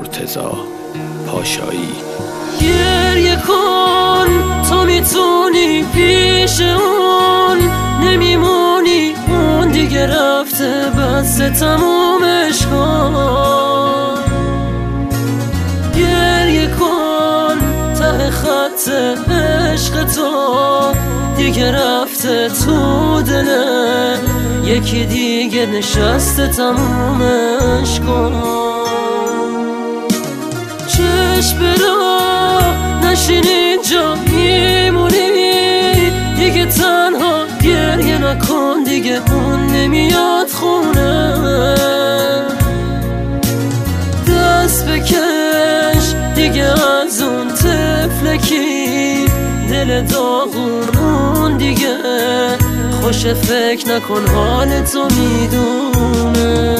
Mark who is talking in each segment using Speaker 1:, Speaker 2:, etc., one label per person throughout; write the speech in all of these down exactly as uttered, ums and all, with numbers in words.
Speaker 1: مرتضی پاشایی.
Speaker 2: گریه کن تو میتونی پیش اون نمیمونی، اون دیگه رفته بس تمومش کن. گریه کن ته خط عشق تو دیگه رفته تو دله، یکی دیگه نشسته تمومش کن. چشم برا نشین اینجا میمونی، دیگه تنها گریه نکن، دیگه اون نمیاد خونه. دست بکش دیگه از اون طفلکی، دل داغون اون دیگه خوش فکر نکن حال تو میدونه.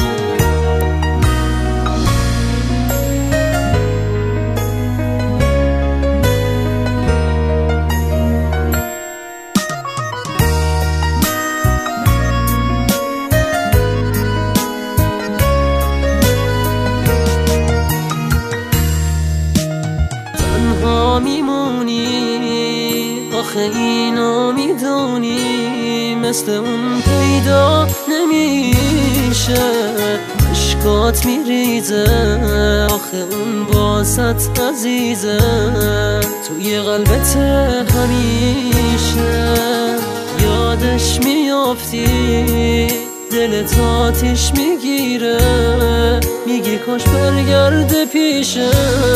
Speaker 2: میمونی آخه اینو میدونی، مثل اون پیدا نمیشه. عشقات میریزه آخه اون واسط عزیزه، توی قلبت همیشه. یادش میافتی دلت آتیش میگیره، میگی کاش برگرده پیشه.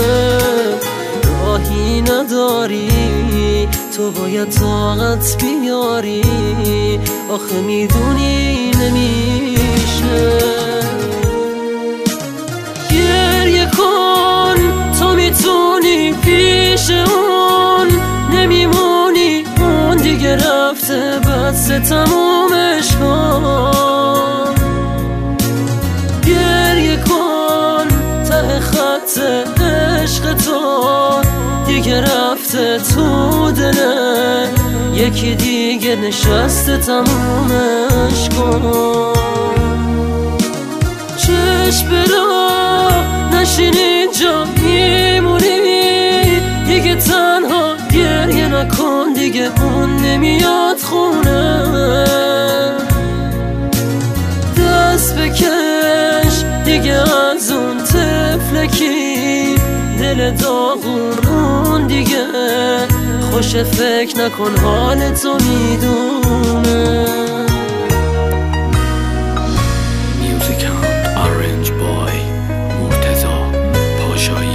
Speaker 2: راهی نداری تو باید طاقت بیاری، آخه میدونی نمیشه. گریه کن تو میتونی پیش اون نمیمونی، اون دیگه رفته بس تمومش کن. گریه کن ته خط عشق تو دیگه رفته تو دله، یکی دیگه نشسته تمومش کن. چشم برا نشین اینجا میمونی، دیگه تنها گریه نکن، دیگه اون نمیاد خونه. دست بکش دیگه از اون طفلکی، دل داغون اون دیگه خوش فکر نکن حال تو میدونه.
Speaker 1: میوزیک اند آرنج بای مرتضی پاشایی.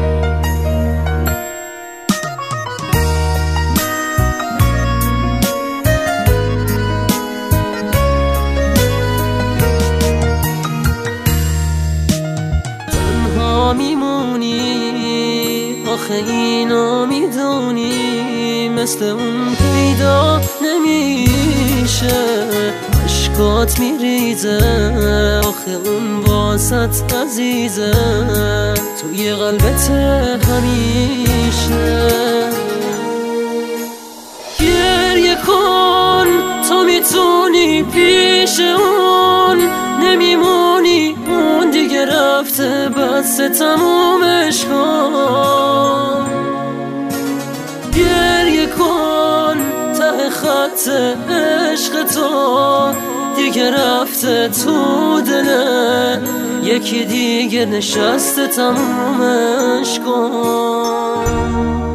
Speaker 2: تنها میمونی آخه اینو میدونی، مثل اون پیدا نمیشه. عشقات میریزه آخه اون واسط عزیزه، توی قلبت همیشه. گریه کن تو میتونی پیش اون نمیمونی، اون دیگه رفته بس تمومش کن. گریه کن ته خط عشق تو دیگه رفته تو دله، یکی دیگه نشسته تمومش کن.